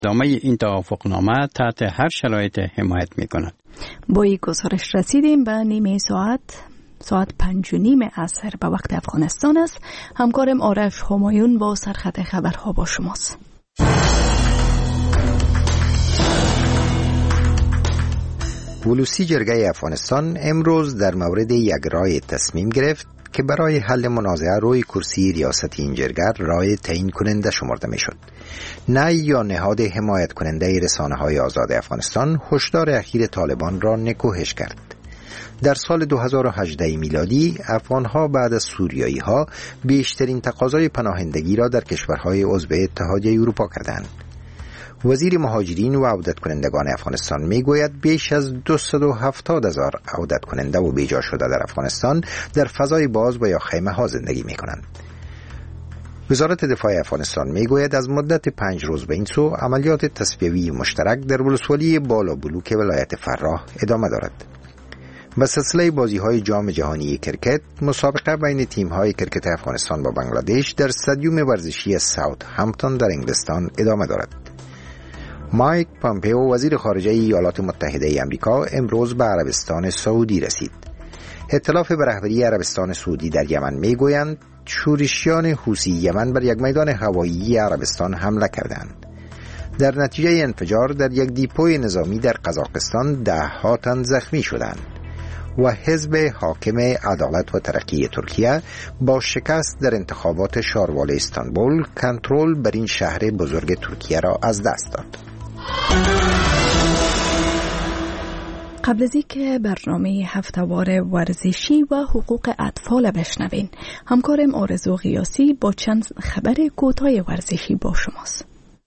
ادامه این توافقنامه تحت هر شرایط حمایت می‌کند. با این گزارش رسیدیم به نیمه ساعت 5:30 عصر به وقت افغانستان است. همکارم آرش همایون با سرخط خبرها با شماست. ولوسی جرگه افغانستان امروز در مورد یک رای تصمیم گرفت که برای حل منازعه روی کرسی ریاست این جرگه رای تعیین کننده شمرده می شد. نه یا نهاد حمایت کننده رسانه‌های آزاد افغانستان هشدار اخیر طالبان را نکوهش کرد. در سال 2018 میلادی افغانها بعد از سوریایی‌ها بیشترین تقاضای پناهندگی را در کشورهای عضو اتحادیه اروپا کردند. وزیر مهاجرین و عودت کنندگان افغانستان میگوید بیش از 270,000 عودت کننده و بیجا شده در افغانستان در فضای باز و یا خیمه ها زندگی می کنند. وزارت دفاع افغانستان میگوید از مدت 5 روز به این سو عملیات تصفیوی مشترک در ولسوالی بالا بلوک ولایت فراه ادامه دارد. به سلسله بازی‌های جام جهانی کرکت، مسابقه بین تیم‌های کرکت افغانستان با بنگلادش در استادیوم ورزشی ساوت همپتون در انگلستان ادامه دارد. مایک پامپئو وزیر خارجه ایالات متحده آمریکا امروز به عربستان سعودی رسید. ائتلاف به رهبری عربستان سعودی در یمن میگویند شورشیان حوثی یمن بر یک میدان هوایی عربستان حمله کردند. در نتیجه انفجار در یک دیپوی نظامی در قزاقستان 10 تن زخمی شدند و حزب حاکم عدالت و ترقی ترکیه با شکست در انتخابات شاروال استانبول کنترل بر این شهر بزرگ ترکیه را از دست داد. قبل از اینکه برنامه هفته‌وار ورزشی و حقوق اطفال بشنوین، همکارم آرزو غیاسی با چند خبر کوتاه ورزشی با شماست.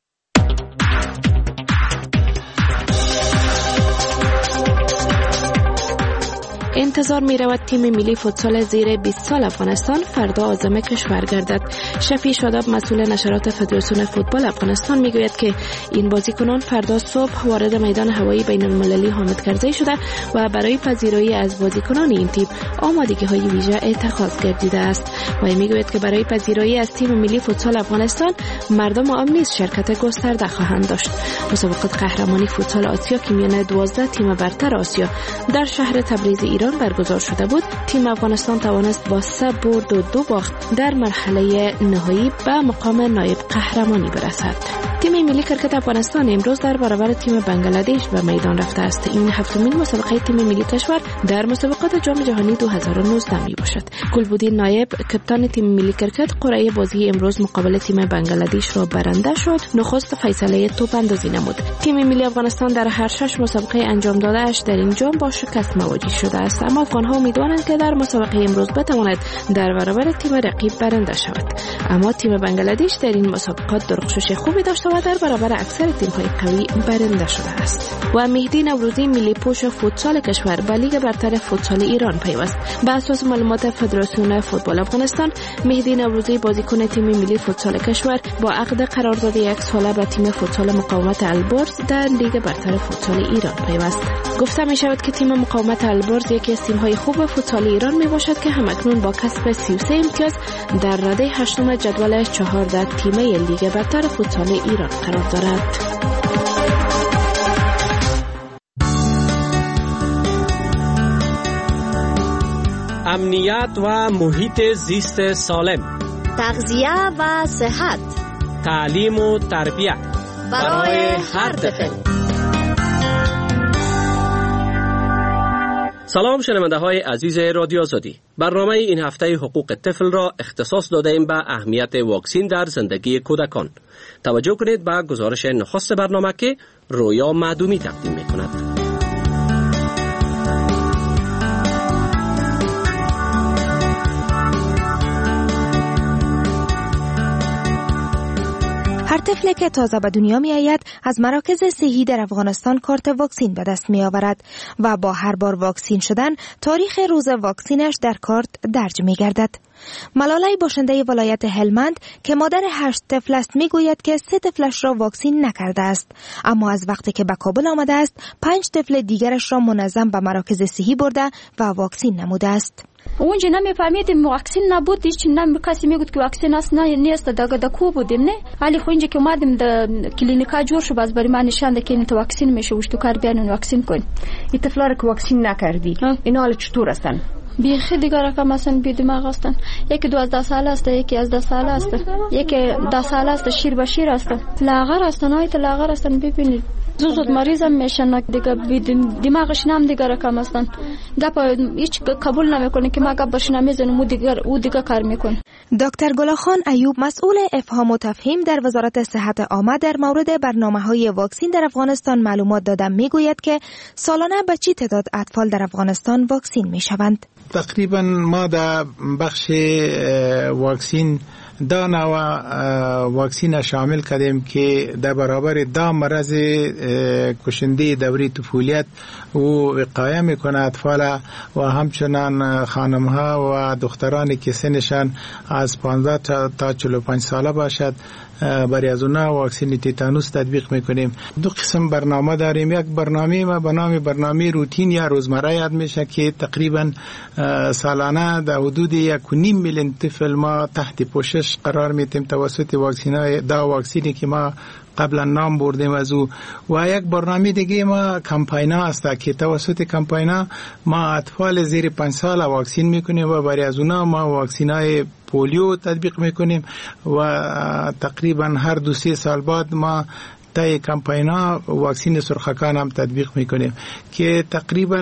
انتظار می رود تیم ملی فوتسال زیر 20 سال افغانستان فردا عازم کشور گردد. شفیع شاداب مسئول نشرات فدراسیون فوتبال افغانستان می گوید که این بازیکنان فردا صبح وارد میدان هوایی بین المللی حامد کرزی شده و برای پذیرایی از بازیکنان این تیم آمادگی های ویژه اتخاذ گردیده است. و می گوید که برای پذیرایی از تیم ملی فوتسال افغانستان مردم عام نیز شرکت گسترده خواهند داشت. مسابقه قهرمانی فوتسال آسیا که میان 12 تیم برتر آسیا در شهر تبریز ایران برگزار شده بود، تیم افغانستان توانست با 3 برد و 2 باخت در مرحله نهایی به مقام نایب قهرمانی برسد. تیم ملی کرکت افغانستان امروز در برابر تیم بنگلادش به میدان رفته است. این هفتمین مسابقه تیم ملی کشور در مسابقات جام جهانی 2019 می باشد. گلبودین نایب کپتان تیم ملی کرکت قرعه بازی امروز مقابل تیم بنگلادش را برنده شد. نخست فیصله توپ اندازی نمود. تیم ملی افغانستان در هر 6 مسابقه انجام داده‌اش در این جام با شکست مواجه شده است، اما افغان‌ها امیدوارند که در مسابقه امروز بتواند در برابر تیم رقیب برنده شود. اما تیم بنگلادش در این مسابقات درخشش خوبی داشته و در برابر اکثر تیم‌های قوی برنده شده است. و مهدی نوروزی ملی پوش فوتسال کشور به لیگ برتر فوتسال ایران پیوست. بر اساس معلومات فدراسیون فوتبال افغانستان، مهدی نوروزی بازیکن تیم ملی فوتسال کشور با عقد قرارداد 1 ساله به تیم فوتسال مقاومت البرز در لیگ برتر فوتسال ایران پیوست. گفته می شود که تیم مقاومت البرز یکی از تیم‌های خوب فوتسال ایران می باشد که همکنون با کسب 33 امتیاز در رده 8 جدول 14 تیمه لیگ برتر فوتسال ایران قرار دارد. امنیت و محیط زیست سالم، تغذیه و صحت، تعلیم و تربیت برای هر طفل. سلام شنونده های عزیز رادیو آزادی. برنامه این هفته حقوق طفل را اختصاص داده ایم به اهمیت واکسین در زندگی کودکان. توجه کنید به گزارش نخست برنامه که رویا معدومی تقدیم می کند. هر طفلی که تازه به دنیا می آید از مراکز صحی در افغانستان کارت واکسین به دست می آورد و با هر بار واکسین شدن تاریخ روز واکسینش در کارت درج می گردد. ملالای باشنده ولایت هلمند که مادر 8 طفل است میگوید که 3 طفلش را واکسین نکرده است، اما از وقتی که به کابل آمده است 5 طفل دیگرش را منظم به مراکز صحی برده و واکسین نموده است. اونجا نمیفهمیدیم واکسین نبود، هیچ کسی میگفت که واکسین است نه نیست، د کو بودیم نه، ولی خو اینجا که اومدیم د کلینیکا جور شو باز برای من نشان ده که این تو واکسین میشه وشتو کار بیان واکسین کن. این طفلا رو که واکسین نکردی اینا حالا چطور هستن؟ بیخی دیگه رقم هستن، بی دماغ هستن. یکی 12 ساله است، یکی 11 ساله است، یکی 10 ساله است، شیر به شیر است، لاغر هستن، هایت لاغر هستن. ببینید زود مریض هم میشن دیگه، دماغش نم دیگه رقم هستن، گپ هیچ قبول نمیکنه که ما گپ بش نمیزنیم او دیگه کار میکنه. دکتر گلاخان ایوب مسئول افهام و تفهیم در وزارت صحت عامه در مورد برنامه‌های واکسین در افغانستان معلومات دادن میگوید که سالانه به چه تعداد اطفال در افغانستان واکسین میشوند. تقریبا ما در بخش واکسین دا نوع واکسین شامل کردیم که در برابر دا مرض کشنده دوره طفولیت و وقایه میکنه اطفال و همچنان خانمها و دخترانی که سنشان از 15 تا 45 ساله باشد برای از اونها واکسین تیتانوس تطبیق میکنیم. 2 قسم برنامه داریم. یک برنامه ما به نام برنامه روتین یا روزمره یاد میشه که تقریبا سالانه در حدود 1.5 میلیون طفل ما تحت پوشش قرار میدیم توسط واکسینی که ما قبلا نام بردیم از او. و یک برنامه دیگه ما کمپاینا است که توسط کمپاینا ما اطفال زیر 5 سال واکسین میکنیم و برای از اونها ما واکسینای پولیو تطبیق میکنیم و تقریبا هر 2-3 سال بعد ما تای کمپاینا واکسین سرخکان هم تطبیق میکنیم که تقریبا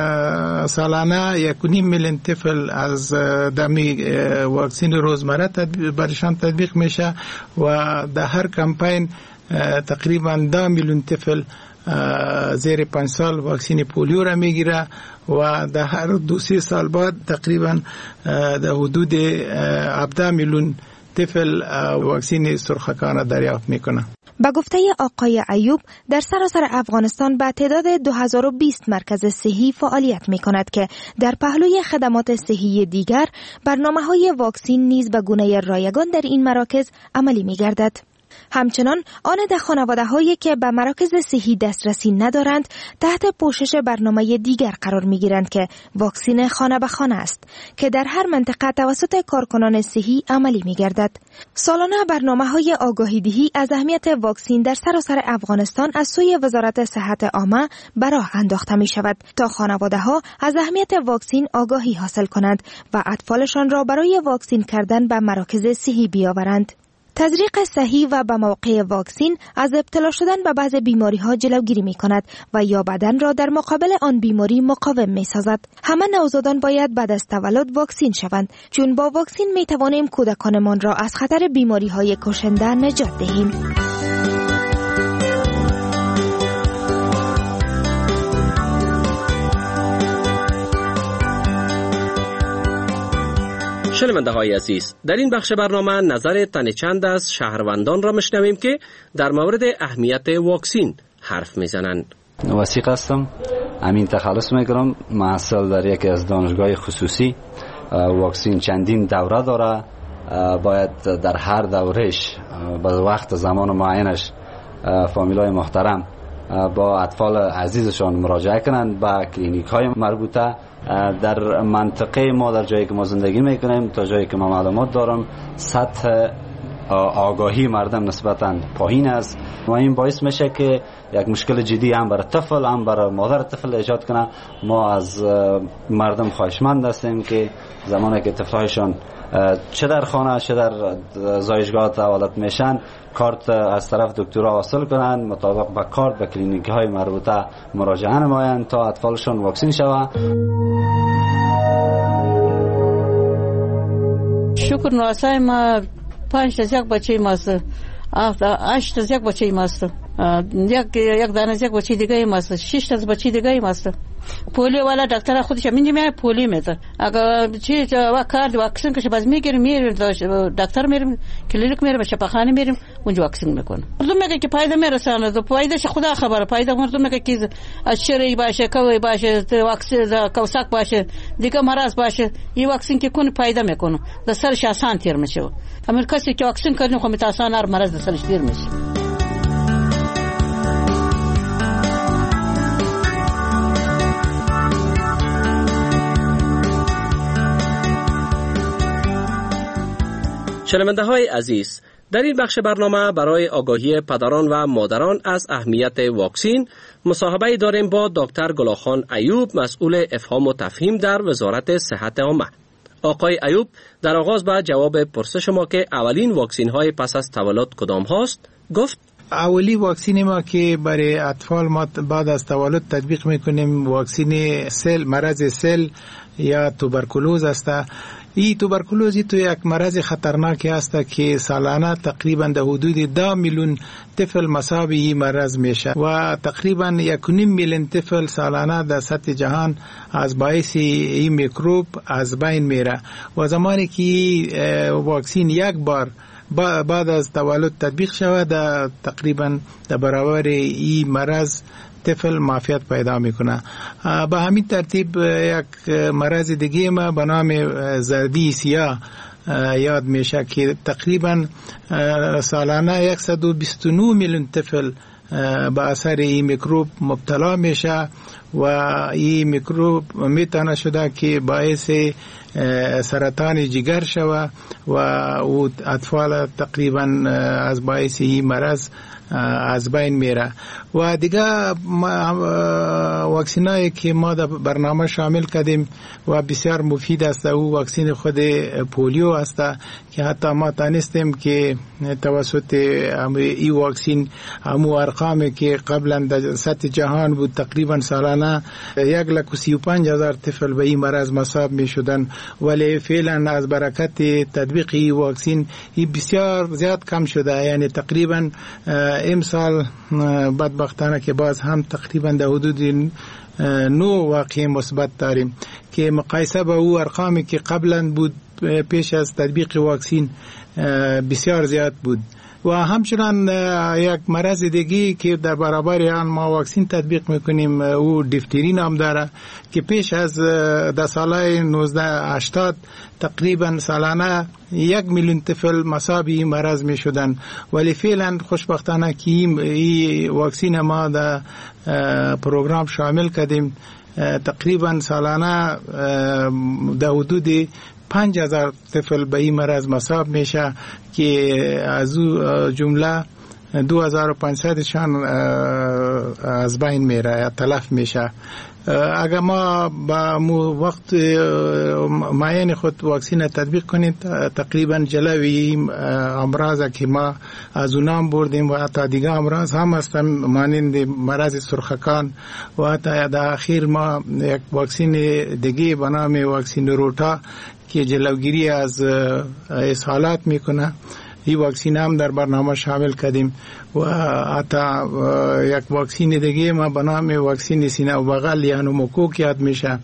سالانه 1.5 میلیون طفل از دمی واکسین روزمره برشان تطبیق میشه و در هر کمپاین تقریبا 10 میلیون طفل زیر 5 سال واکسین پولیو را میگیره و در هر 2-3 سال بعد تقریبا در حدود 17 میلیون طفل واکسین سرخکان دریافت میکنه. با گفته آقای ایوب در سراسر افغانستان به تعداد 2020 مرکز صحی فعالیت می کند که در پهلوی خدمات صحی دیگر برنامه‌های واکسین نیز به گونه رایگان در این مراکز عملی می گردد. همچنان آن در خانواده‌هایی که به مراکز صحی دسترسی ندارند تحت پوشش برنامه دیگر قرار می‌گیرند که واکسین خانه به خانه است که در هر منطقه توسط کارکنان صحی عملی می‌گردد. سالانه برنامه‌های آگاهی‌دهی از اهمیت واکسین در سراسر افغانستان از سوی وزارت صحت عامه به راه انداخته می‌شود تا خانواده‌ها از اهمیت واکسین آگاهی حاصل کنند و اطفالشان را برای واکسین کردن به مراکز صحی بیاورند. تزریق صحیح و به موقع واکسین از ابتلا شدن به بعض بیماری‌ها جلوگیری می‌کند و یا بدن را در مقابل آن بیماری مقاوم می‌سازد. همه نوزادان باید بعد از تولد واکسین شوند چون با واکسین می‌توانیم کودکانمان را از خطر بیماری‌های کشنده نجات دهیم. شنونده های عزیز، در این بخش برنامه نظر تن چند از شهروندان را میشنویم که در مورد اهمیت واکسین حرف میزنند. وثیق هستم، امین تخلص میکنم، محصل در یکی از دانشگاه خصوصی. واکسین چندین دوره داره، باید در هر دورهش به وقت زمان معینش فامیلای محترم با اطفال عزیزشان مراجعه کنند به کلینیک های مربوطه. در منطقه ما در جایی که ما زندگی میکنیم تا جایی که ما معلومات دارم سطح آگاهی مردم نسبتاً پایین است و این باعث میشه که یک مشکل جدی هم برای طفل هم برای مادر طفل ایجاد کنه. ما از مردم خواهشمند هستیم که زمانی که طفلهایشان چه در خانه چه در زایشگاه تولد میشن کارت از طرف دکترها حاصل کنند، مطابق با کارت به کلینیک های مربوطه مراجعه نمایند تا اطفالشان واکسین شود. شکر نواسای ما 5 تا یک بچه ماست، 8 تا یک بچه ماست، یک دانه یک بچه دیگه ماست، 6 تا بچه دیگه ماست. پولیو والا دکتر خودش میگه پولیو میزه اگر چی کار واکسن که باز میگیریم دکتر میریم کلینیک میریم شفاخانه میریم اونجا واکسن میکنه. مردم میگه که فایده میرسونه فایدهش خدا خبره. فایده مردم میگه که اشری باشه کوی باشه واکسن کوساک باشه دیگه مرض باشه این واکسن که کنه فایده میکنه در سرش آسان تیر میشه. اما کسی که واکسن کنه خو میتاسان هر مرض در سرش تیر میشه. شنونده های عزیز، در این بخش برنامه برای آگاهی پدران و مادران از اهمیت واکسین مصاحبه داریم با دکتر گلاخان ایوب، مسئول افهام و تفهیم در وزارت صحت عامه. آقای ایوب در آغاز به جواب پرسش ما که اولین واکسین های پس از تولد کدام هاست گفت اولی واکسین ما که برای اطفال ما بعد از تولد تطبیق میکنیم واکسین سل، مرض سل یا توبرکولوز است. این توبرکولوز تو یک مرض خطرناک است که سالانه تقریبا در حدود 10 میلیون طفل مصاب این مرض میشه و تقریبا 1.5 میلیون طفل سالانه در سطح جهان از باعث این میکروب از بین میره و زمانی که واکسین یک بار بعد از تولد تطبیق شود تقریبا در برابر این مرض طفل معافیت پیدا میکنه. به همین ترتیب یک مرض دیگه ما به نام زردی سیاه یاد میشه که تقریبا سالانه 129 میلیون طفل به اثر این میکروب مبتلا میشه و این میکروب میتونه شده که باعث سرطان جگر شوه و اطفال تقریبا از باعث این مرض از بین میره. و دیگه واکسینایی که ما در برنامه شامل کردیم و بسیار مفید است او واکسین خود پولیو است که حتی ما تانستیم که توسط این واکسین همو ارقامی که قبلا در سطح جهان بود تقریبا سالانه 135,000 طفل به این مرض مصاب می شدن ولی فعلا از برکت تطبیق این واکسین این بسیار زیاد کم شده. یعنی تقریبا امسال بدبختانه که باز هم تقریبا در حدود 9 واقع مثبت داریم که مقایسه با او ارقامی که قبلا بود پیش از تطبیق واکسین بسیار زیاد بود. و همچنان یک مرض دیگه که در برابر آن ما واکسین تطبیق میکنیم او دیفتری نام داره که پیش از در سال 1980 تقریبا سالانه 1 میلیون طفل مصاب این مرض می شدن ولی فعلا خوشبختانه که این واکسین ما در پروگرام شامل کردیم تقریبا سالانه در حدود 5,000 طفل به این مرض مصاب میشه که از جمله 2,500 شان از بین میره یا تلف میشه. اگر ما با وقت معین خود واکسین تطبیق کنید تقریبا جلوی امراض که ما از اونام بردیم و حتی دیگه امراض هم هستن مانند مرض سرخکان و حتی در اخیر ما یک واکسین دیگه به نام واکسین روتا که جلوگیری از اسهالات میکنه این واکسین هم در برنامه شامل کردیم و حتی یک واکسین دیگه ما به نام واکسین سینه و بغل یا نوموکوک یاد میشه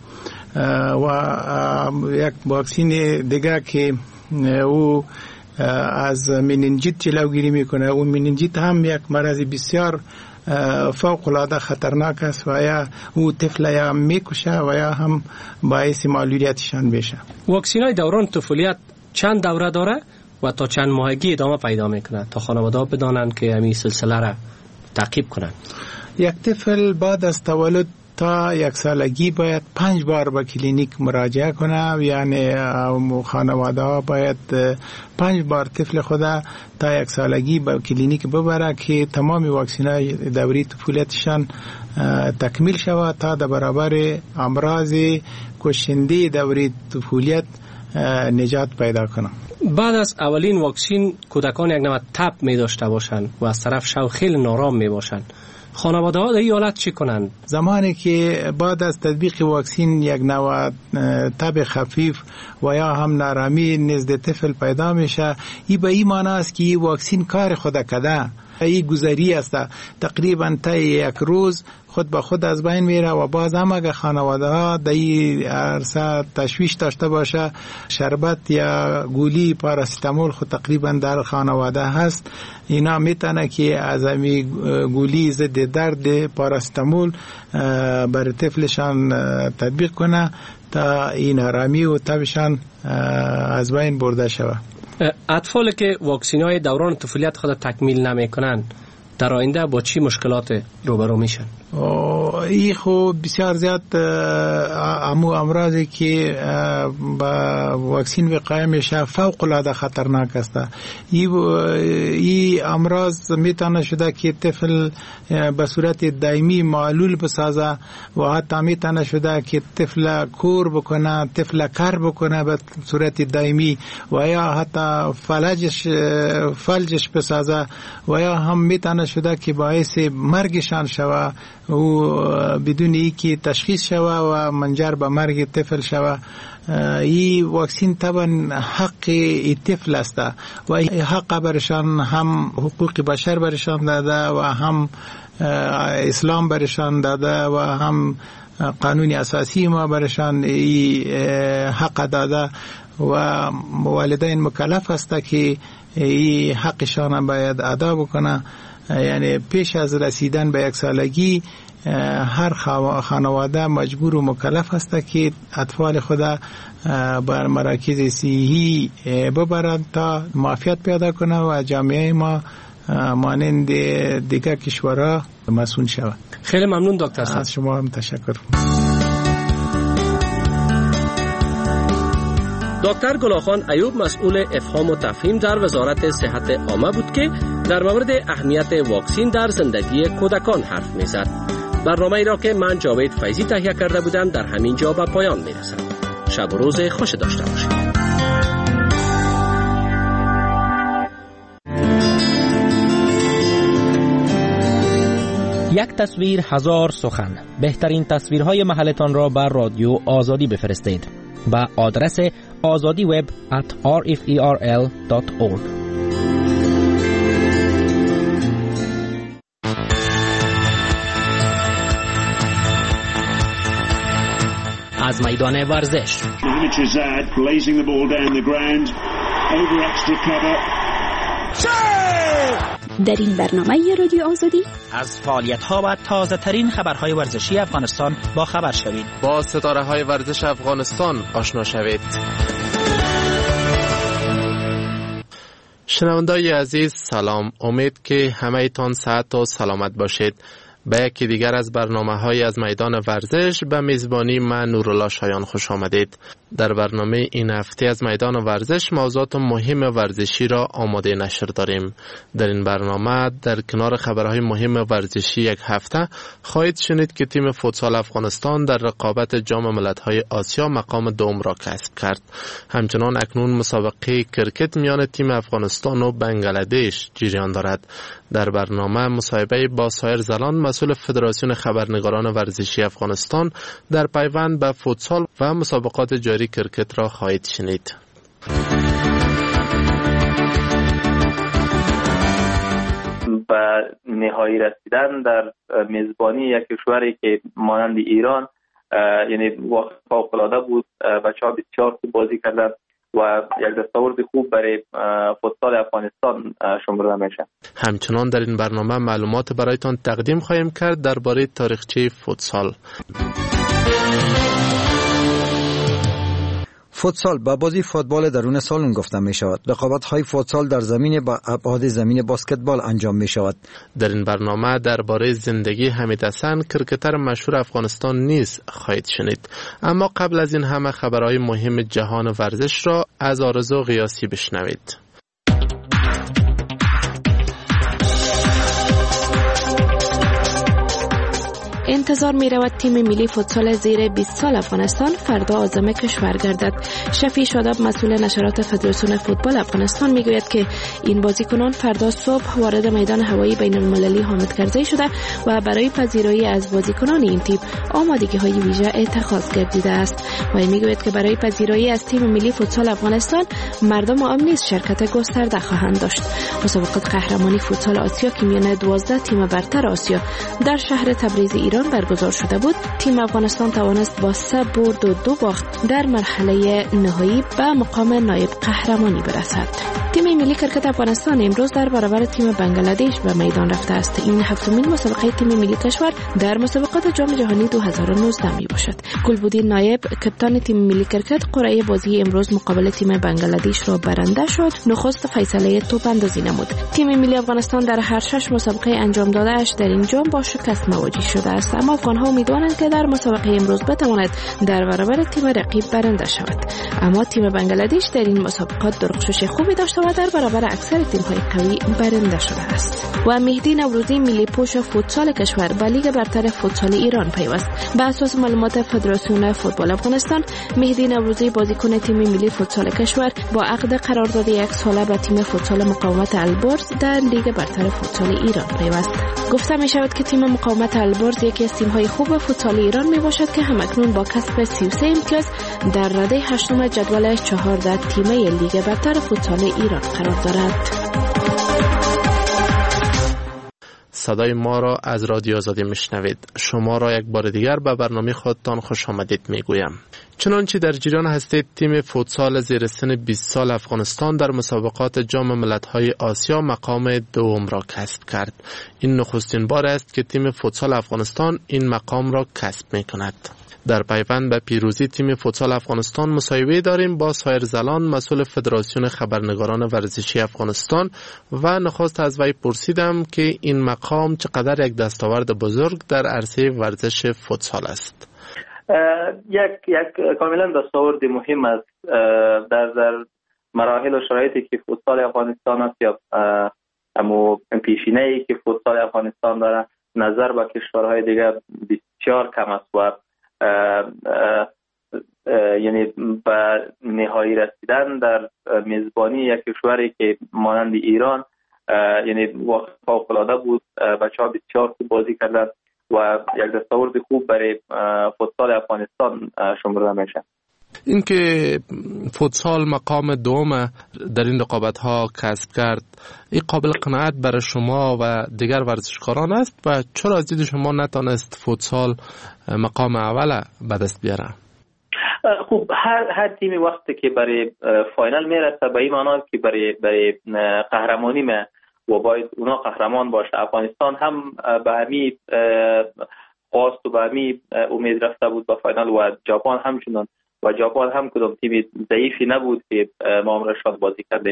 و یک واکسین دیگه که او از مننجیت جلوگیری میکنه. اون مننجیت هم یک مرض بسیار فوق العاده خطرناک است و یا او طفل یا میکشه و یا هم باعث معلولیتشان میشه. واکسین های دوران طفولیت چند دوره داره و تا چند ماهگی ادامه پیدا میکنه تا خانواده بدانند که همین سلسله را تعقیب کنند؟ یک طفل بعد از تولد تا 1 سالگی باید 5 بار به کلینیک مراجعه کنه. یعنی خانواده ها باید 5 بار طفل خدا تا 1 سالگی به کلینیک ببره که تمام واکسین های دوره طفولیتشان تکمیل شود تا در برابر امراض کشنده دوره طفولیت نجات پیدا کنه. بعد از اولین واکسین کودکان یک نوع تب می داشته باشند و از طرف شو خیلی نارام می باشند. خانواده ها در این حالت چی کنند؟ زمانی که بعد از تطبیق واکسین یک نوع تب خفیف و یا هم نارامی نزد طفل پیدا میشه این به این معنی است که این واکسین کار خود کرده این گذری است، تقریبا تا یک روز خود به خود از بین میره و باز هم اگه خانواده ها در این عرصه تشویش داشته باشه، شربت یا گولی پاراستامول خود تقریبا در خانواده هست، اینا میتونه که از امی گولی ضد درد پاراستامول بر طفلشان تطبیق کنه تا این آرامی و تبشان از بین برده شود. اطفالی که واکسین‌های دوران طفولیت خود تکمیل نمی‌کنند در آینده با چی مشکلات روبرو میشن؟ این خب بسیار زیاد امراضی که با واکسین وقایه میشه فوق العاده خطرناک است. این امراض میتونه شده که طفل به صورت دائمی معلول بسازه و حتی میتونه شده که طفل کور بکنه، طفل کر بکنه به صورت دائمی و یا حتی فلجش بسازه و یا هم میتونه شده که باعث مرگشان شوه و بدون اینکه تشخیص شوه و منجر به مرگ طفل شوه. این واکسین طبعا حق طفل است و حق برشان هم حقوق بشر برشان داده و هم اسلام برشان داده و هم قانون اساسی ما برشان حق داده و والدین مکلف است که این حقشان باید ادا بکنه. یعنی پیش از رسیدن به 1 سالگی هر خانواده مجبور و مکلف است که اطفال خدا بر مراکز صحی ببرند تا معافیت پیدا کنه و جامعه ما مانند دیگر کشورها مسئول شود. خیلی ممنون دکتر صاحب. از شما هم تشکر. دکتر گلاخان ایوب مسئول افهام و تفهیم در وزارت صحت عامه بود که در مورد اهمیت واکسین در زندگی کودکان حرف می‌زد. برنامه ای را که من جاوید فیضی تهیه کرده بودم در همین جا به پایان می‌رسد. شب و روز خوش داشته باشید. یک تصویر هزار سخن. بهترین تصویرهای محلتان را بر رادیو آزادی بفرستید با آدرس azadiweb@rferl.org. از میدان ورزش در این برنامه رادیو آزادی از فعالیت‌ها و تازه‌ترین خبرهای ورزشی افغانستان با خبر شوید. با ستاره‌های ورزش افغانستان آشنا شوید. شنوندگان عزیز سلام، امید که همه تان صحت و سلامت باشید. به یکی دیگر از برنامه‌های از میدان ورزش به میزبانی من نورالله شایان خوش آمدید. در برنامه این هفته از میدان ورزش موضوعات مهم ورزشی را آماده نشر داریم. در این برنامه در کنار خبرهای مهم ورزشی یک هفته خواهید شنید که تیم فوتسال افغانستان در رقابت جام ملت‌های آسیا مقام دوم را کسب کرد. همچنان اکنون مسابقه کرکت میان تیم افغانستان و بنگلادش جریان دارد. در برنامه مصاحبه با سایر زلان مسئول فدراسیون خبرنگاران ورزشی افغانستان در پیوند به فوتسال و مسابقات جاری کرکت را خواهید شنید. به نهایی رسیدن در میزبانی یک کشوری که مانند ایران یعنی فوق‌العاده بود. بچه‌ها بسیار خوب بازی کردند و یک دستاورد خوب برای فوتسال افغانستان شمرده میشه. همچنان در این برنامه معلومات برایتان تقدیم خواهیم کرد درباره تاریخچه فوتسال. فوتسال به بازی فوتبال درون سالن گفته می شود. رقابت‌های فوتسال در زمین با ابعاد زمین بسکتبال انجام می شود. در این برنامه درباره زندگی حمید حسن کرکتر مشهور افغانستان نیز خواهید شنید. اما قبل از این همه خبرهای مهم جهان ورزش را از آرزو غیاسی بشنوید. انتظار می رود تیم ملی فوتسال زیر 20 سال افغانستان فردا عازم کشور گردد. شفیع شاداب مسئول نشرات فدراسیون فوتبال افغانستان می گوید که این بازیکنان فردا صبح وارد میدان هوایی بین المللی حامد کرزی شده و برای پذیرایی از بازیکنان این تیم آمادگی های ویژه اتخاذ گردیده است. و می گوید که برای پذیرایی از تیم ملی فوتسال افغانستان مردم عام نیز شرکت گسترده خواهند داشت. مسابقه قهرمانی فوتسال آسیا که میان 12 تیم برتر آسیا در شهر تبریز ایران برگزار شده بود، تیم افغانستان توانست با 3 برد و 2 باخت در مرحله نهایی به مقام نایب قهرمانی برسد. تیم ملی کرکت افغانستان امروز در برابر تیم بنگلادش به میدان رفته است. این هفتمین مسابقه تیم ملی کشور در مسابقات جام جهانی 2019 می باشد. گلبودین نایب کپتان تیم ملی کرکت قرعه بازی امروز مقابل تیم بنگلادش را برنده شد. نخست فیصله توپ اندازی نمود. تیم ملی افغانستان در هر 6 مسابقه انجام داده‌اش در این جام با شکست مواجه شده است، اما افغان‌ها امیدوارند که در مسابقه امروز بتواند در برابر تیم رقیب برنده شود. اما تیم بنگلادش در این مسابقات درخشش خوبی داشته و در برابر اکثر تیم‌های قوی برنده شده است. و مهدی نوروزی ملی پوش فوتسال کشور به لیگ برتر فوتسال ایران پیوست. بر اساس معلومات فدراسیون فوتبال افغانستان، مهدی نوروزی بازیکن تیم ملی فوتسال کشور با عقد قرارداد 1 ساله به تیم فوتسال مقاومت البرز در لیگ برتر فوتسال ایران پیوست. گفته می شود که تیم مقاومت البرز یکی از تیم‌های خوب فوتسال ایران می باشد که همکنون با کسب 33 امتیاز در رده 8 جدول 14 تیمه لیگ برتر فوتسال ایران قرار دارد. صدای ما را از رادیو آزادی میشنوید. شما را یک بار دیگر به برنامه خودتان خوش آمدید میگویم. چنانچه در جریان هستید، تیم فوتسال زیر سن 20 سال افغانستان در مسابقات جام ملت‌های آسیا مقام دوم را کسب کرد. این نخستین بار است که تیم فوتسال افغانستان این مقام را کسب میکند. در پیوند به پیروزی تیم فوتسال افغانستان مصاحبه داریم با سایر زلان مسئول فدراسیون خبرنگاران ورزشی افغانستان و نخست از وی پرسیدم که این مقام چقدر یک دستاورد بزرگ در عرصه ورزش فوتسال است. یک کاملا دستاورد مهم است در مراحل و شرایطی که فوتسال افغانستان است یا امو پیشینه‌ای که فوتسال افغانستان داره نظر به کشورهای دیگه بسیار کم است و یعنی به نهایی رسیدن در میزبانی یک کشوری که مانند ایران یعنی واقعا فوق‌العاده بود. بچه‌ها بسیار خوب بازی کردند و یک دستاورد خوب برای فوتسال افغانستان شمرده میشه. این که فوتسال مقام دوم در این رقابت‌ها کسب کرد، این قابل قناعت برای شما و دیگر ورزشکاران است و چرا از دید شما نتانست فوتسال مقام اول به دست بیاره؟ خب هر تیمی وقتی که برای فاینال میرسه به این معنی که برای قهرمانی و باید اونا قهرمان باشه. افغانستان هم به همین خواست و به همین امید رفته بود به فاینال و ژاپن همچنان و ژاپن هم کدام تیم ضعیفی نبود که ما رشاد بازی کردیم.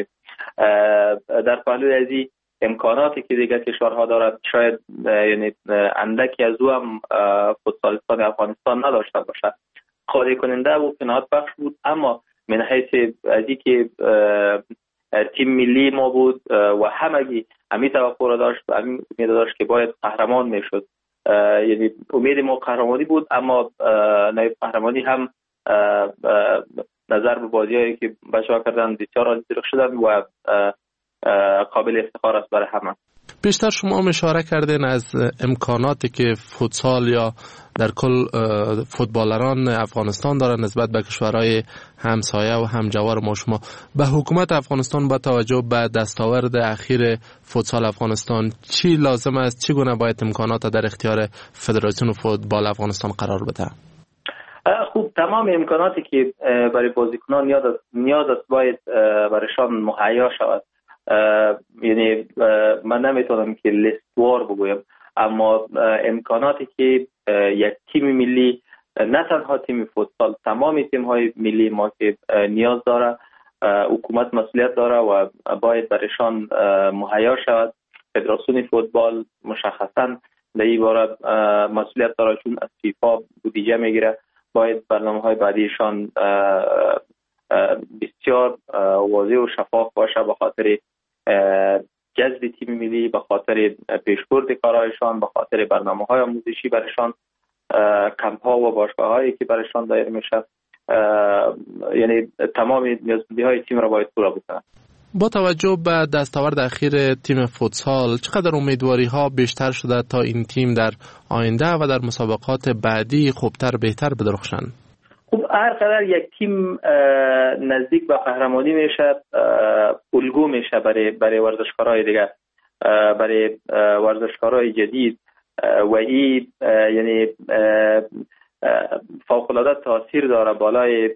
در پهلوی ازی امکاناتی که دیگر کشورها دارد شاید یعنی اندکی از او هم فوتسالستان افغانستان نداشته باشد. خالی کننده و قناعت بخش بود، اما من حیث ازی که تیم ملی ما بود و همگی همین توقع را داشت و همین امید داشت که باید قهرمان میشد. یعنی امید ما قهرمانی بود، اما نایب قهرمانی هم نظر به بازی‌هایی که بچه‌ها کردن بسیار عالی شدن و قابل افتخار است برای همه. بیشتر شما هم اشاره کردین از امکاناتی که فوتسال یا در کل فوتبالران افغانستان دارن نسبت به کشورهای همسایه و همجوار ما. شما به حکومت افغانستان با توجه به دستاورد اخیر فوتسال افغانستان چی لازم است، چی گونه باید امکانات در اختیار فدراسیون فوتبال افغانستان قرار بده؟ خوب، تمام امکاناتی که برای بازیکنان نیاز است باید برایشان مهیا شود. یعنی من نمیتونم که لیستوار بگویم، اما امکاناتی که یک تیم ملی، نه تنها تیم فوتسال، تمام تیم‌های ملی ما که نیاز داره، حکومت مسئولیت داره و باید برایشان مهیا شود. فدراسیون فوتبال مشخصاً در این باره مسئولیت داره، چون از فیفا بودجه میگیره. باید برنامه‌های بعدیشان بسیار واضح و شفاف باشه به خاطر جذب تیم ملی، به خاطر پیشبرد کارهایشان، به خاطر برنامه‌های آموزشی برایشان کمپ ها و باشگاه هایی که برایشان دایر میشه، یعنی تمام نیازمندی های تیم را باید پورا بکنن. با توجه به دستاورد اخیر تیم فوتسال، چقدر امیدواری ها بیشتر شده تا این تیم در آینده و در مسابقات بعدی خوبتر بهتر بدرخشند؟ خب هر قدر یک تیم نزدیک به قهرمانی میشه، الگو میشه برای ورزشکارهای دیگه، برای ورزشکارهای جدید، و این یعنی فوق‌العاده تاثیر داره بالای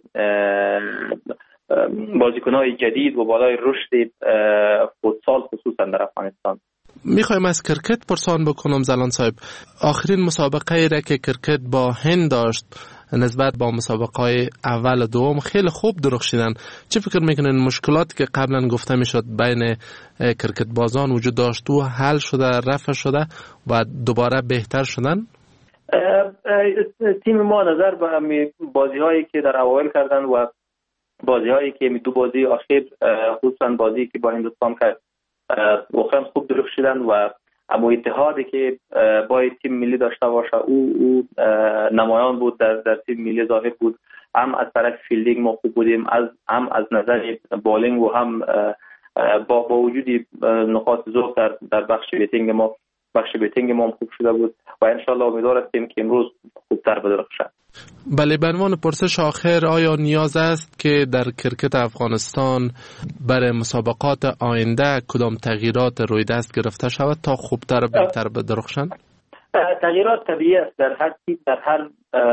بازیکن‌های جدید و بالای رشد فوتسال خصوصا در افغانستان. میخوایم از کرکت پرسان بکنم زلان صاحب، آخرین مسابقه ای را که کرکت با هند داشت نسبت با مسابقه های اول و دوم خیلی خوب درخشیدن. چه فکر میکنین مشکلاتی که قبلا گفته میشد بین کرکت بازان وجود داشت و حل شده، رفع شده و دوباره بهتر شدن؟ تیم ما نظر به بازی هایی که در اوایل کردن و بازی هایی که دو بازی اخیر خصوصا بازی که با هندوستان کرد واقعا خوب درخشیدن و اما اتحادی که باید تیم ملی داشته باشه او نمایان بود در تیم ملی ظاهر بود. هم از طرف فیلدینگ ما خوب بودیم، هم از نظر بالینگ و هم با وجود نقاط ضعف در بخش بیتینگ ما خوب شده بود و انشالله امیدوار هستیم که امروز خوبتر بدرخشه. بله، به عنوان پرسش آخر، آیا نیاز است که در کرکت افغانستان برای مسابقات آینده کدام تغییرات روی دست گرفته شود تا خوبتر و بهتر بدرخشند؟ تغییرات طبیعی است، در هر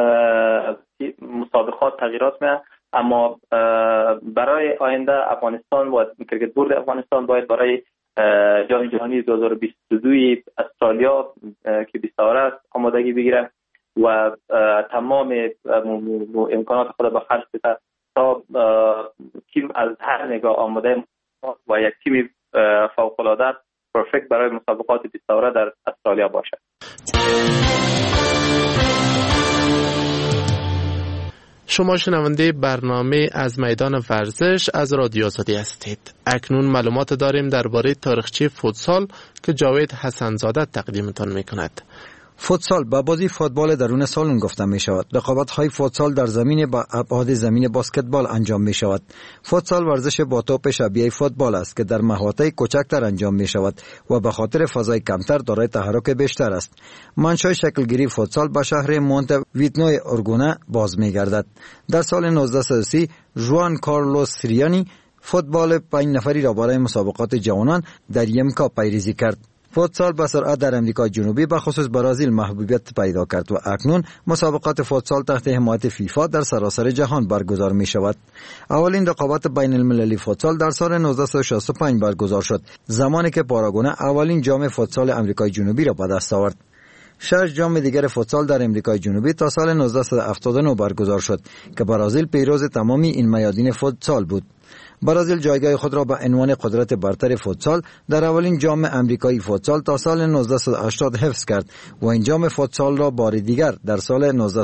مسابقات تغییرات میاد، اما برای آینده افغانستان و کرکت بورد افغانستان باید برای جام جهانی 2022 استرالیا که 20 است آمادگی بگیره و تمام امکانات خود به خرج بده تا تیم از هر نگاه آماده و یک تیم فوق‌العاده پرفکت برای مسابقات 20 در استرالیا باشه. شما شنونده برنامه از میدان ورزش از رادیو آزادی هستید. اکنون معلومات داریم درباره تاریخچه فوتسال که جاوید حسنزاده تقدیمتان میکند. فوتسال با بازی فوتبال درون سالن گفته می شود. رقابت‌های فوتسال در زمین با ابعاد زمین بسکتبال انجام می شود. فوتسال ورزش با توپ شبیه فوتبال است که در محوطه کوچکتر انجام می شود و به خاطر فضای کمتر دارای تحرک بیشتر است. منشأ شکلگیری فوتسال به شهر مونتویدنو اورگونه باز می گردد. در سال 1930 ژوان کارلوس سریانی فوتبال 5 نفری را برای مسابقات جوانان در یمکا پیریزی کرد. فوتسال به سرعت در امریکای جنوبی به خصوص برزیل محبوبیت پیدا کرد و اکنون مسابقات فوتسال تحت حمایت فیفا در سراسر جهان برگزار می شود. اولین رقابت بین المللی فوتسال در سال 1965 برگزار شد، زمانی که پاراگونه اولین جام فوتسال امریکای جنوبی را به دست آورد. 6 جام دیگر فوتسال در امریکای جنوبی تا سال 1979 برگزار شد که برزیل پیروز تمامی این میادین فوتسال بود. برزیل جایگاه خود را به عنوان قدرت برتر فوتسال در اولین جام امریکایی فوتسال تا سال 1980 حفظ کرد و این جام فوتسال را بار دیگر در سال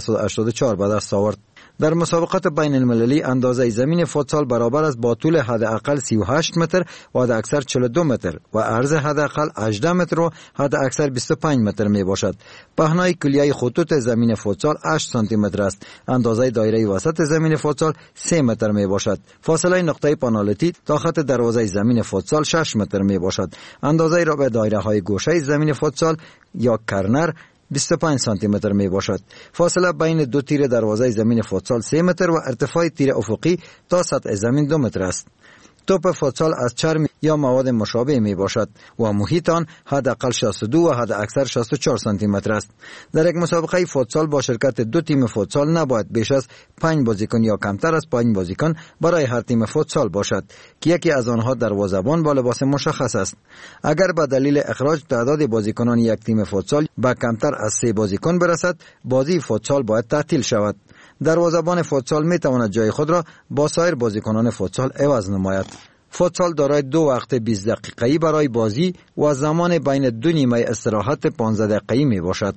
1984 به دست آورد. در مسابقات بین المللی اندازه زمین فوتسال برابر است با طول حداقل 38 متر و حد اکثر 42 متر و عرض حداقل 18 متر و حد اکثر 25 متر می باشد. پهنای کلیه خطوط زمین فوتسال 8 سانتی متر است. اندازه دایره وسط زمین فوتسال 3 متر می باشد. فاصله نقطه پنالتی تا خط دروازه زمین فوتسال 6 متر می باشد. اندازه ربع دایره های گوشه زمین فوتسال یا کرنر 25 سانتی متر می باشد. فاصله بین دو تیر دروازه زمین فوتسال 3 متر و ارتفاع تیر افقی تا سطح زمین 2 متر است. توپ فوتسال از چرم یا مواد مشابه می باشد و محیط آن حداقل 62 و حد اکثر 64 سانتی متر است. در یک مسابقه فوتسال با شرکت دو تیم فوتسال نباید بیش از 5 بازیکن یا کمتر از 5 بازیکن برای هر تیم فوتسال باشد که یکی از آنها دروازه‌بان با لباس مشخص است. اگر به دلیل اخراج تعداد بازیکنان یک تیم فوتسال به کمتر از 3 بازیکن برسد، بازی فوتسال باید تعطیل شود. دروازه‌بان فوتسال می تواند جای خود را با سایر بازیکنان فوتسال عوض نماید. فوتسال دارای 2 وقت 20 دقیقه‌ای برای بازی و زمان بین 2 نیمه استراحت 15 دقیقه‌ای می باشد.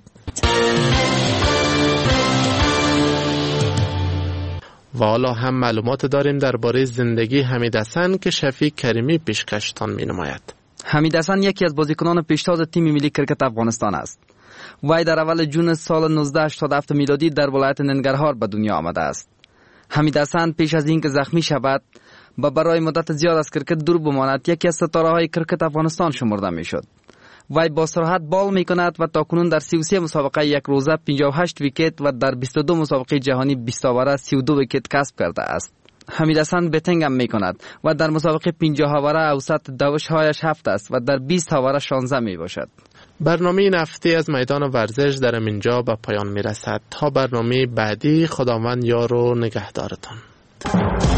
و حالا هم معلومات داریم درباره زندگی حمید حسن که شفیق کریمی پیشکشتان می نماید. حمید حسن یکی از بازیکنان پیشتاز تیم ملی کرکت افغانستان است. وی در اول جون سال 1987 میلادی در ولایت ننگرهار به دنیا آمده است. حمید حسن پیش از اینکه زخمی شود و برای مدت زیاد از کرکت دور بماند یکی از ستاره‌های کرکت افغانستان شمرده میشد. وی با سرعت بال میکند و تاکنون در 33 مسابقه یک روزه 58 ویکت و در 22 مسابقه جهانی 20 آوره 32 ویکت کسب کرده است. حمید حسن بتنگ هم میکند و در مسابقه 50 آوره اوسط دوش‌هایش 7 است و در 20 آوره 16 می باشد. برنامه این هفته از میدان ورزش در اینجا به پایان میرسد. تا برنامه بعدی، خداوند یار و نگهدارتان.